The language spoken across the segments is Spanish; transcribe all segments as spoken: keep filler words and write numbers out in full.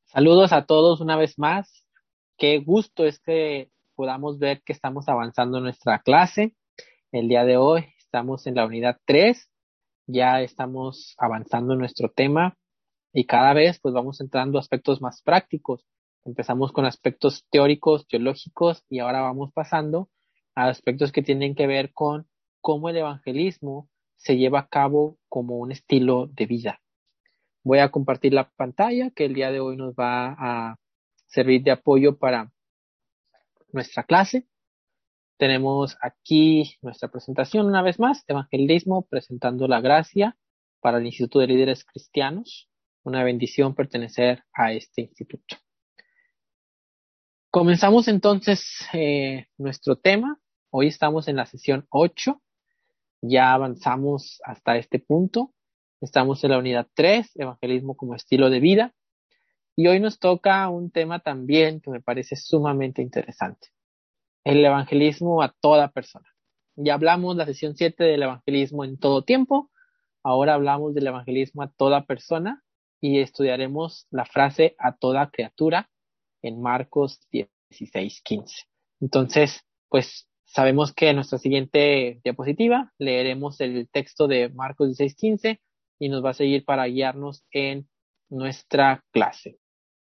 Saludos a todos una vez más. Qué gusto es que podamos ver que estamos avanzando en nuestra clase. El día de hoy estamos en la unidad tres. Ya estamos avanzando en nuestro tema y cada vez pues vamos entrando a aspectos más prácticos. Empezamos con aspectos teóricos, teológicos y ahora vamos pasando a aspectos que tienen que ver con cómo el evangelismo se lleva a cabo como un estilo de vida. Voy a compartir la pantalla que el día de hoy nos va a servir de apoyo para nuestra clase. Tenemos aquí nuestra presentación una vez más, Evangelismo presentando la gracia para el Instituto de Líderes Cristianos. Una bendición pertenecer a este instituto. Comenzamos entonces eh, nuestro tema. Hoy estamos en la sesión ocho. Ya avanzamos hasta este punto. Estamos en la unidad tres, Evangelismo como estilo de vida. Y hoy nos toca un tema también que me parece sumamente interesante. El evangelismo a toda persona. Ya hablamos la sesión siete del evangelismo en todo tiempo. Ahora hablamos del evangelismo a toda persona y estudiaremos la frase a toda criatura en Marcos dieciséis quince. Entonces, pues sabemos que en nuestra siguiente diapositiva leeremos el texto de Marcos dieciséis quince y nos va a seguir para guiarnos en nuestra clase.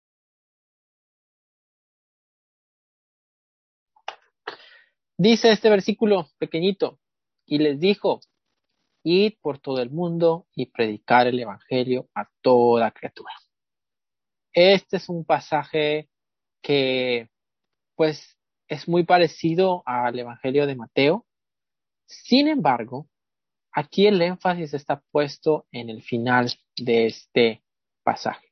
Dice este versículo pequeñito, y les dijo, id por todo el mundo y predicar el evangelio a toda criatura. Este es un pasaje que, pues, es muy parecido al evangelio de Mateo. Sin embargo, aquí el énfasis está puesto en el final de este pasaje.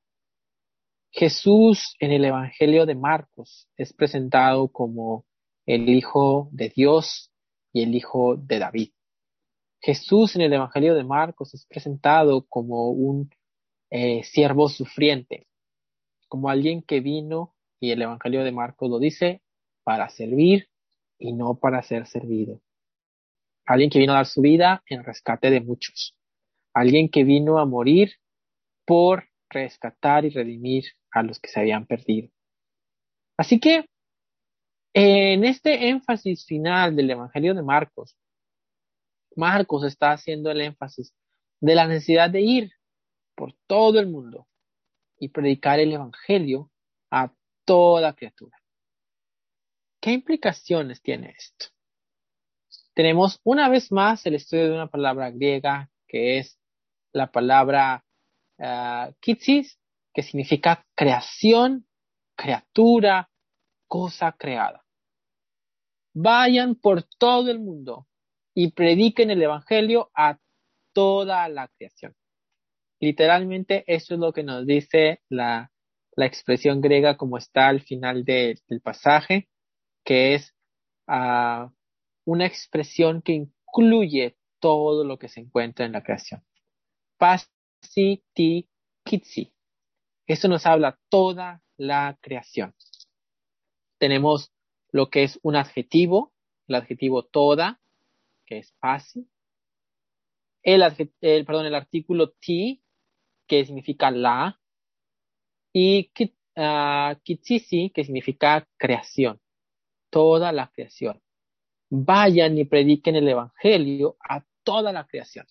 Jesús en el evangelio de Marcos es presentado como el Hijo de Dios y el Hijo de David. Jesús en el Evangelio de Marcos es presentado como un eh, siervo sufriente, como alguien que vino, y el Evangelio de Marcos lo dice, para servir y no para ser servido. Alguien que vino a dar su vida en rescate de muchos. Alguien que vino a morir por rescatar y redimir a los que se habían perdido. Así que en este énfasis final del Evangelio de Marcos, Marcos está haciendo el énfasis de la necesidad de ir por todo el mundo y predicar el evangelio a toda criatura. ¿Qué implicaciones tiene esto? Tenemos una vez más el estudio de una palabra griega que es la palabra uh, kitsis, que significa creación, criatura, cosa creada. Vayan por todo el mundo y prediquen el evangelio a toda la creación. Literalmente eso es lo que nos dice la, la expresión griega como está al final de, del pasaje, que es uh, una expresión que incluye todo lo que se encuentra en la creación. Pasi, ti, kitsi. Esto nos habla toda la creación. Tenemos lo que es un adjetivo, el adjetivo toda, que es pasi. El, el, perdón, el artículo ti, que significa la, y kit, uh, kitsisi, que significa creación, toda la creación. Vayan y prediquen el evangelio a toda la creación.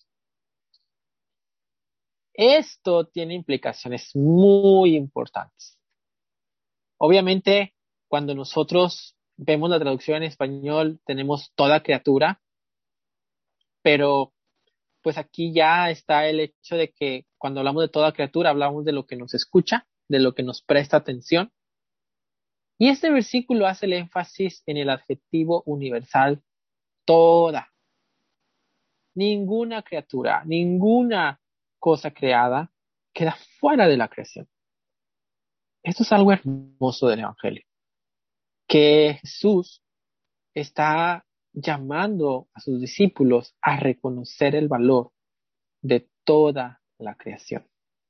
Esto tiene implicaciones muy importantes. Obviamente, cuando nosotros vemos la traducción en español, tenemos toda criatura, pero pues aquí ya está el hecho de que cuando hablamos de toda criatura, hablamos de lo que nos escucha, de lo que nos presta atención. Y este versículo hace el énfasis en el adjetivo universal toda. Ninguna criatura, ninguna cosa creada queda fuera de la creación. Esto es algo hermoso del Evangelio, que Jesús está llamando a sus discípulos a reconocer el valor de toda la creación.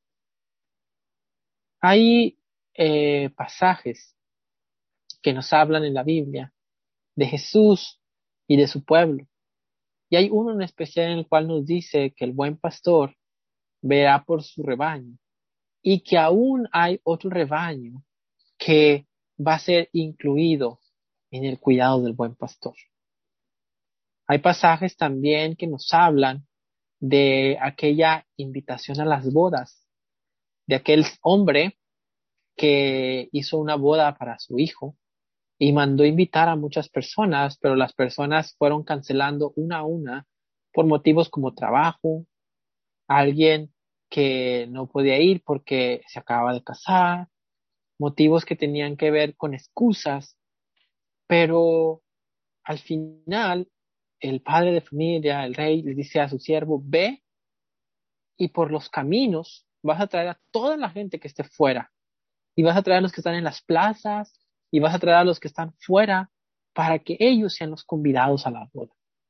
Hay eh, pasajes que nos hablan en la Biblia de Jesús y de su pueblo. Y hay uno en especial en el cual nos dice que el buen pastor verá por su rebaño y que aún hay otro rebaño que va a ser incluido en el cuidado del buen pastor. Hay pasajes también que nos hablan de aquella invitación a las bodas, de aquel hombre que hizo una boda para su hijo y mandó invitar a muchas personas, pero las personas fueron cancelando una a una por motivos como trabajo, alguien que no podía ir porque se acababa de casar, motivos que tenían que ver con excusas, pero al final el padre de familia, el rey, le dice a su siervo: ve y por los caminos vas a traer a toda la gente que esté fuera, y vas a traer a los que están en las plazas, y vas a traer a los que están fuera, para que ellos sean los convidados a la boda.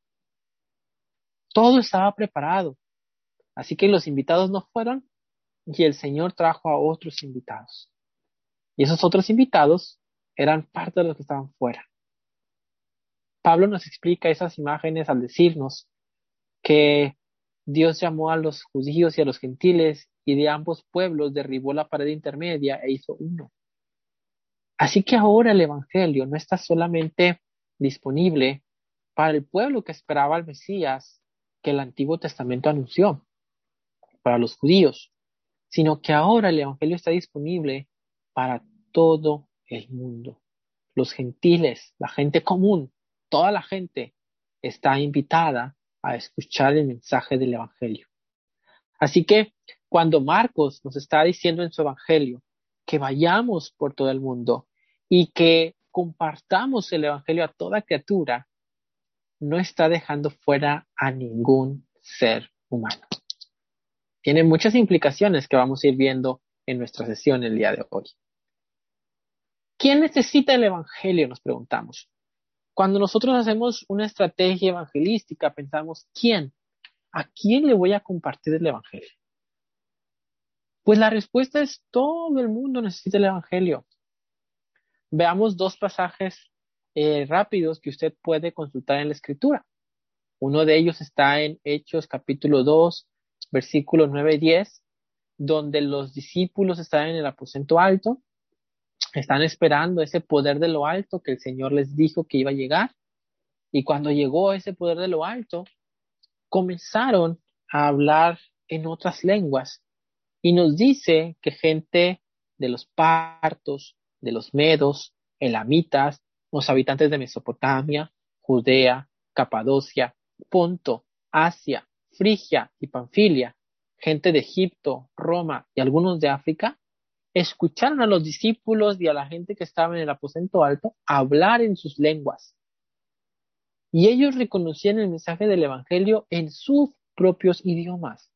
Todo estaba preparado, así que los invitados no fueron, y el Señor trajo a otros invitados. Y esos otros invitados eran parte de los que estaban fuera. Pablo nos explica esas imágenes al decirnos que Dios llamó a los judíos y a los gentiles, y de ambos pueblos derribó la pared intermedia e hizo uno. Así que ahora el Evangelio no está solamente disponible para el pueblo que esperaba al Mesías que el Antiguo Testamento anunció, para los judíos, sino que ahora el Evangelio está disponible para todo el mundo. Los gentiles, la gente común, toda la gente está invitada a escuchar el mensaje del Evangelio. Así que cuando Marcos nos está diciendo en su Evangelio que vayamos por todo el mundo y que compartamos el Evangelio a toda criatura, no está dejando fuera a ningún ser humano. Tiene muchas implicaciones que vamos a ir viendo en nuestra sesión el día de hoy. ¿Quién necesita el Evangelio?, nos preguntamos. Cuando nosotros hacemos una estrategia evangelística, pensamos: ¿quién? ¿A quién le voy a compartir el Evangelio? Pues la respuesta es: todo el mundo necesita el Evangelio. Veamos dos pasajes eh, rápidos que usted puede consultar en la Escritura. Uno de ellos está en Hechos capítulo dos, versículos nueve y diez, donde los discípulos están en el aposento alto, están esperando ese poder de lo alto que el Señor les dijo que iba a llegar. Y cuando llegó ese poder de lo alto, comenzaron a hablar en otras lenguas. Y nos dice que gente de los partos, de los medos, elamitas, los habitantes de Mesopotamia, Judea, Capadocia, Ponto, Asia, Frigia y Panfilia, gente de Egipto, Roma y algunos de África, escucharon a los discípulos y a la gente que estaba en el aposento alto hablar en sus lenguas. Y ellos reconocían el mensaje del Evangelio en sus propios idiomas.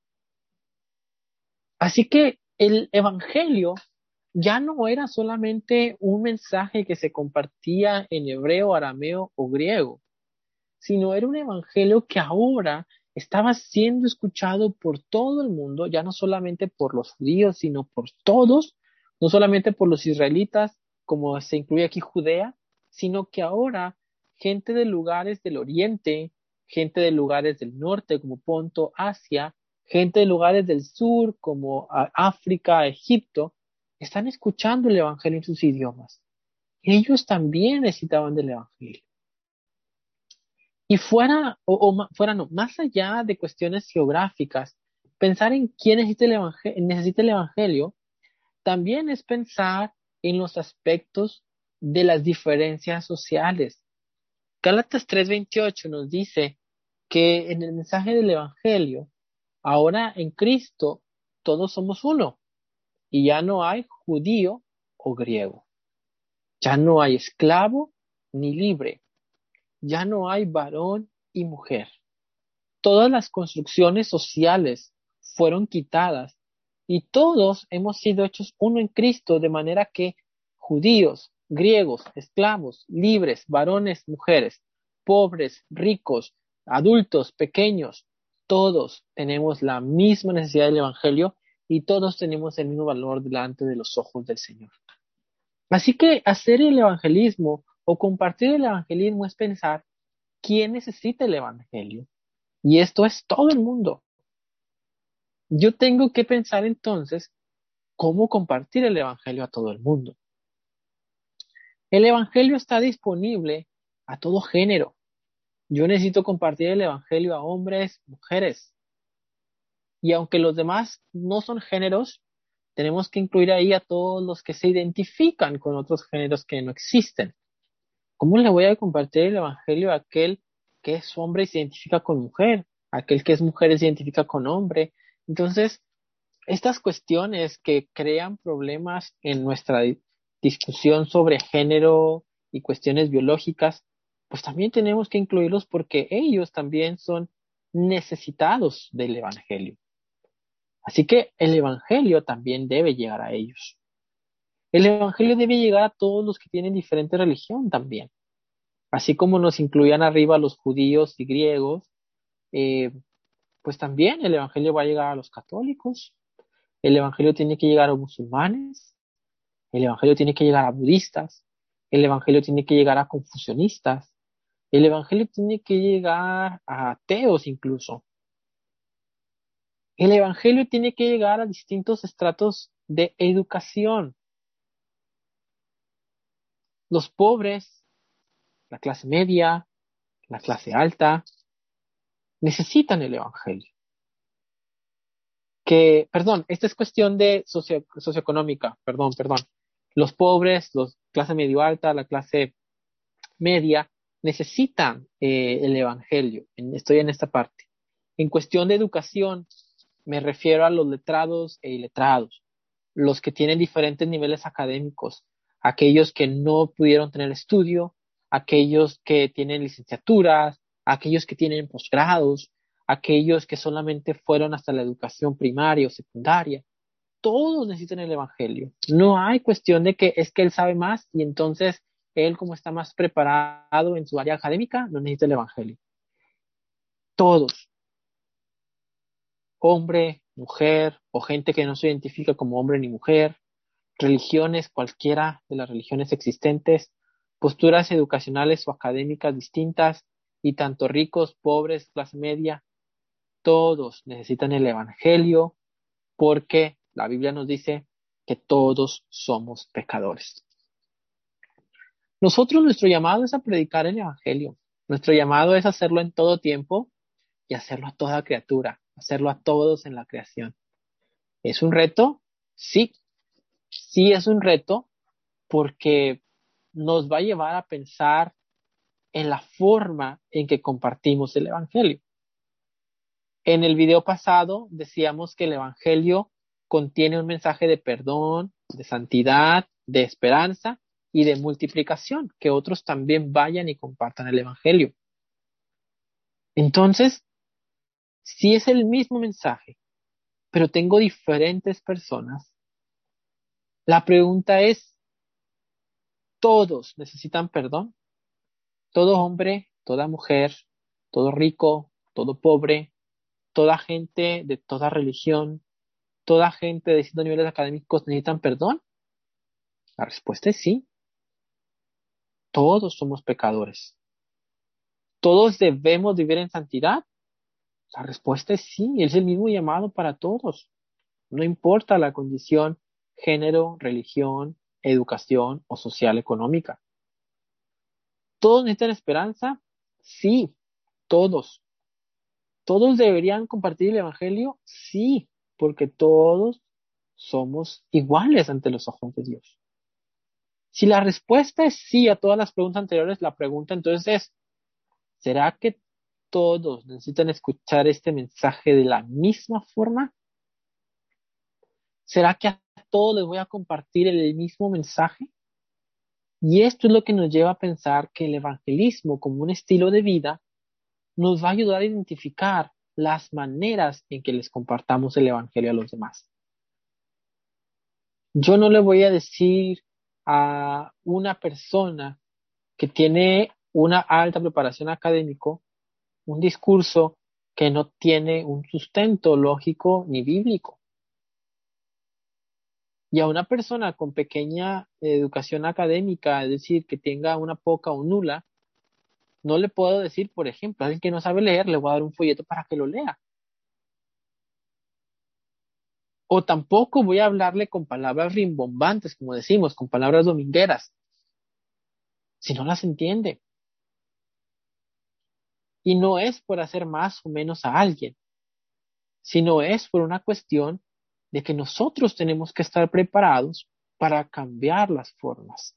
Así que el Evangelio ya no era solamente un mensaje que se compartía en hebreo, arameo o griego, sino era un Evangelio que ahora estaba siendo escuchado por todo el mundo, ya no solamente por los judíos, sino por todos, no solamente por los israelitas, como se incluye aquí Judea, sino que ahora gente de lugares del oriente, gente de lugares del norte como Ponto, Asia, gente de lugares del sur como África, Egipto, están escuchando el Evangelio en sus idiomas. Ellos también necesitaban del Evangelio. Y fuera, o, o fuera no, más allá de cuestiones geográficas, pensar en quién necesita el evangelio, necesita el evangelio también es pensar en los aspectos de las diferencias sociales. Gálatas tres veintiocho nos dice que en el mensaje del Evangelio, ahora en Cristo, todos somos uno, y ya no hay judío o griego, ya no hay esclavo ni libre, ya no hay varón y mujer. Todas las construcciones sociales fueron quitadas y todos hemos sido hechos uno en Cristo, de manera que judíos, griegos, esclavos, libres, varones, mujeres, pobres, ricos, adultos, pequeños, todos tenemos la misma necesidad del Evangelio y todos tenemos el mismo valor delante de los ojos del Señor. Así que hacer el evangelismo o compartir el evangelismo es pensar quién necesita el Evangelio. Y esto es todo el mundo. Yo tengo que pensar entonces cómo compartir el Evangelio a todo el mundo. El Evangelio está disponible a todo género. Yo necesito compartir el Evangelio a hombres, mujeres. Y aunque los demás no son géneros, tenemos que incluir ahí a todos los que se identifican con otros géneros que no existen. ¿Cómo le voy a compartir el Evangelio a aquel que es hombre y se identifica con mujer? Aquel que es mujer y se identifica con hombre. Entonces, estas cuestiones que crean problemas en nuestra di- discusión sobre género y cuestiones biológicas, pues también tenemos que incluirlos porque ellos también son necesitados del Evangelio. Así que el Evangelio también debe llegar a ellos. El Evangelio debe llegar a todos los que tienen diferente religión también. Así como nos incluían arriba los judíos y griegos, eh, pues también el Evangelio va a llegar a los católicos, el Evangelio tiene que llegar a musulmanes, el Evangelio tiene que llegar a budistas, el Evangelio tiene que llegar a confucionistas, el Evangelio tiene que llegar a ateos incluso. El Evangelio tiene que llegar a distintos estratos de educación. Los pobres, la clase media, la clase alta, necesitan el Evangelio. Que, perdón, esta es cuestión de socio, socioeconómica, perdón, perdón. Los pobres, los clase medio alta, la clase media, necesitan eh, el Evangelio. En- estoy en esta parte. En cuestión de educación, me refiero a los letrados e iletrados, los que tienen diferentes niveles académicos, aquellos que no pudieron tener estudio, aquellos que tienen licenciaturas, aquellos que tienen posgrados, aquellos que solamente fueron hasta la educación primaria o secundaria. Todos necesitan el Evangelio. No hay cuestión de que es que él sabe más y entonces él, como está más preparado en su área académica, no necesita el Evangelio. Todos, hombre, mujer o gente que no se identifica como hombre ni mujer, religiones, cualquiera de las religiones existentes, posturas educacionales o académicas distintas, y tanto ricos, pobres, clase media, todos necesitan el Evangelio porque la Biblia nos dice que todos somos pecadores. Nosotros, nuestro llamado es a predicar el Evangelio. Nuestro llamado es hacerlo en todo tiempo y hacerlo a toda criatura, hacerlo a todos en la creación. ¿Es un reto? Sí, sí es un reto porque nos va a llevar a pensar en la forma en que compartimos el Evangelio. En el video pasado decíamos que el Evangelio contiene un mensaje de perdón, de santidad, de esperanza y de multiplicación, que otros también vayan y compartan el Evangelio. Entonces, si es el mismo mensaje, pero tengo diferentes personas, la pregunta es, ¿todos necesitan perdón? ¿Todo hombre, toda mujer, todo rico, todo pobre, toda gente de toda religión, toda gente de distintos niveles académicos necesitan perdón? La respuesta es sí. Todos somos pecadores. ¿Todos debemos vivir en santidad? La respuesta es sí. Es el mismo llamado para todos. No importa la condición, género, religión, educación o social económica. ¿Todos necesitan esperanza? Sí, todos. ¿Todos deberían compartir el Evangelio? Sí, porque todos somos iguales ante los ojos de Dios. Si la respuesta es sí a todas las preguntas anteriores, la pregunta entonces es, ¿será que todos necesitan escuchar este mensaje de la misma forma? ¿Será que a todos les voy a compartir el mismo mensaje? Y esto es lo que nos lleva a pensar que el evangelismo como un estilo de vida nos va a ayudar a identificar las maneras en que les compartamos el evangelio a los demás. Yo no le voy a decir a una persona que tiene una alta preparación académico un discurso que no tiene un sustento lógico ni bíblico. Y a una persona con pequeña educación académica, es decir, que tenga una poca o nula, no le puedo decir, por ejemplo, a alguien que no sabe leer, le voy a dar un folleto para que lo lea. O tampoco voy a hablarle con palabras rimbombantes, como decimos, con palabras domingueras, si no las entiende. Y no es por hacer más o menos a alguien, sino es por una cuestión de que nosotros tenemos que estar preparados para cambiar las formas.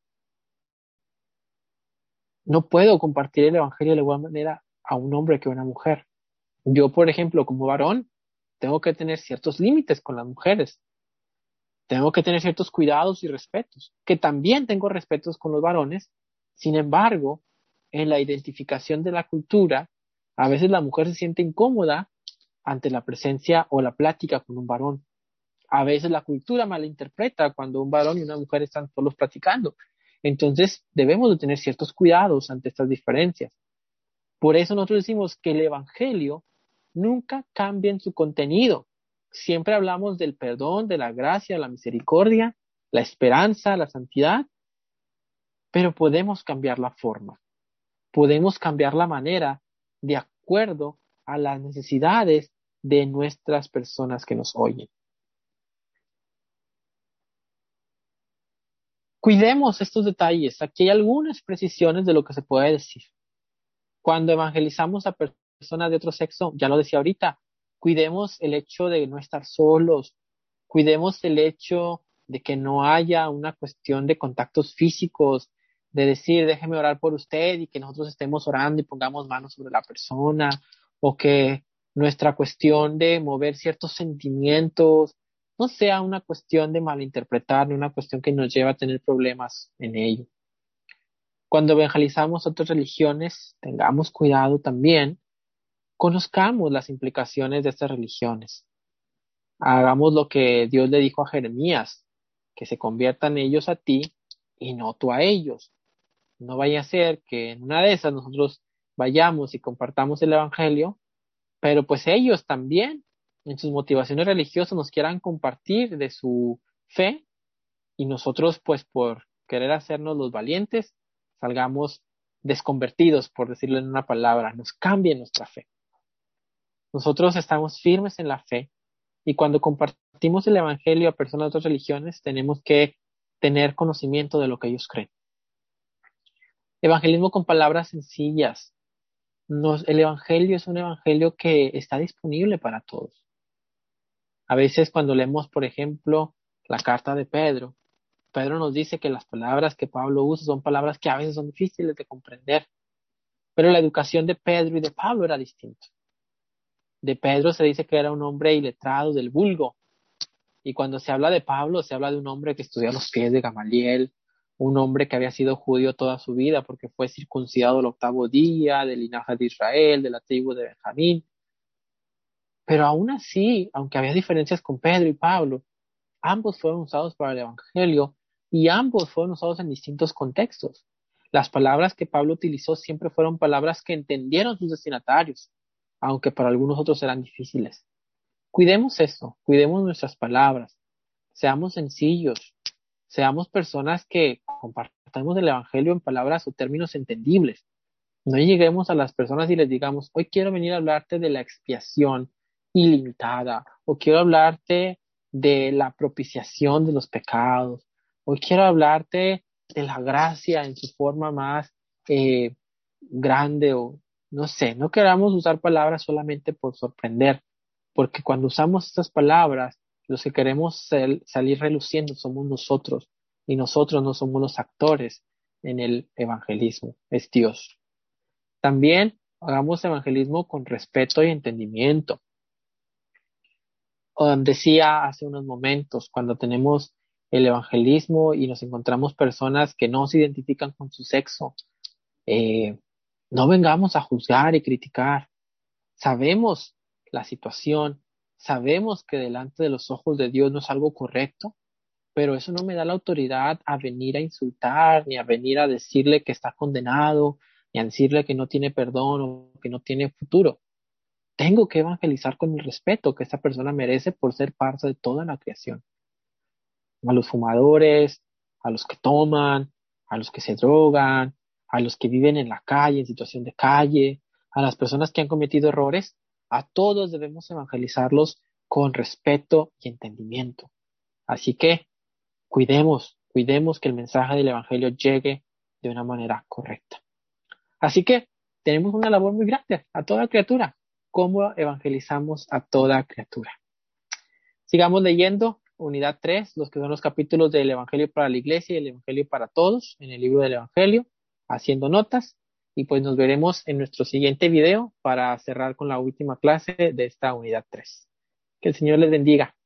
No puedo compartir el evangelio de la igual manera a un hombre que a una mujer. Yo, por ejemplo, como varón, tengo que tener ciertos límites con las mujeres. Tengo que tener ciertos cuidados y respetos, que también tengo respetos con los varones. Sin embargo, en la identificación de la cultura, a veces la mujer se siente incómoda ante la presencia o la plática con un varón. A veces la cultura malinterpreta cuando un varón y una mujer están solos platicando. Entonces, debemos de tener ciertos cuidados ante estas diferencias. Por eso nosotros decimos que el evangelio nunca cambia en su contenido. Siempre hablamos del perdón, de la gracia, la misericordia, la esperanza, la santidad, pero podemos cambiar la forma. Podemos cambiar la manera de acuerdo a las necesidades de nuestras personas que nos oyen. Cuidemos estos detalles. Aquí hay algunas precisiones de lo que se puede decir. Cuando evangelizamos a personas de otro sexo, ya lo decía ahorita, cuidemos el hecho de no estar solos, cuidemos el hecho de que no haya una cuestión de contactos físicos, de decir, déjeme orar por usted y que nosotros estemos orando y pongamos manos sobre la persona, o que nuestra cuestión de mover ciertos sentimientos no sea una cuestión de malinterpretar, ni una cuestión que nos lleva a tener problemas en ello. Cuando evangelizamos otras religiones, tengamos cuidado también, conozcamos las implicaciones de estas religiones. Hagamos lo que Dios le dijo a Jeremías, que se conviertan ellos a ti y no tú a ellos. No vaya a ser que en una de esas nosotros vayamos y compartamos el evangelio, pero pues ellos también en sus motivaciones religiosas nos quieran compartir de su fe y nosotros pues por querer hacernos los valientes salgamos desconvertidos, por decirlo en una palabra, nos cambie nuestra fe. Nosotros estamos firmes en la fe y cuando compartimos el evangelio a personas de otras religiones tenemos que tener conocimiento de lo que ellos creen. Evangelismo con palabras sencillas. Nos, el evangelio es un evangelio que está disponible para todos. A veces cuando leemos, por ejemplo, la carta de Pedro, Pedro nos dice que las palabras que Pablo usa son palabras que a veces son difíciles de comprender, pero la educación de Pedro y de Pablo era distinta. De Pedro se dice que era un hombre iletrado del vulgo, y cuando se habla de Pablo se habla de un hombre que estudió a los pies de Gamaliel, un hombre que había sido judío toda su vida porque fue circuncidado el octavo día, del linaje de Israel, de la tribu de Benjamín. Pero aún así, aunque había diferencias con Pedro y Pablo, ambos fueron usados para el evangelio y ambos fueron usados en distintos contextos. Las palabras que Pablo utilizó siempre fueron palabras que entendieron sus destinatarios, aunque para algunos otros eran difíciles. Cuidemos eso, cuidemos nuestras palabras, seamos sencillos, seamos personas que compartamos el evangelio en palabras o términos entendibles. No lleguemos a las personas y les digamos, hoy quiero venir a hablarte de la expiación ilimitada, o quiero hablarte de la propiciación de los pecados, hoy quiero hablarte de la gracia en su forma más eh, grande, o no sé, no queramos usar palabras solamente por sorprender, porque cuando usamos estas palabras, los que queremos sal- salir reluciendo somos nosotros, y nosotros no somos los actores en el evangelismo, es Dios. También hagamos evangelismo con respeto y entendimiento. Um, decía hace unos momentos, cuando tenemos el evangelismo y nos encontramos personas que no se identifican con su sexo, eh, no vengamos a juzgar y criticar. Sabemos la situación, sabemos que delante de los ojos de Dios no es algo correcto, pero eso no me da la autoridad a venir a insultar, ni a venir a decirle que está condenado, ni a decirle que no tiene perdón o que no tiene futuro. Tengo que evangelizar con el respeto que esta persona merece por ser parte de toda la creación. A los fumadores, a los que toman, a los que se drogan, a los que viven en la calle, en situación de calle, a las personas que han cometido errores, a todos debemos evangelizarlos con respeto y entendimiento. Así que cuidemos, cuidemos que el mensaje del Evangelio llegue de una manera correcta. Así que tenemos una labor muy grande a toda criatura. ¿Cómo evangelizamos a toda criatura? Sigamos leyendo unidad tres, los que son los capítulos del Evangelio para la Iglesia y el Evangelio para todos en el libro del Evangelio, haciendo notas, y pues nos veremos en nuestro siguiente video para cerrar con la última clase de esta unidad tres. Que el Señor les bendiga.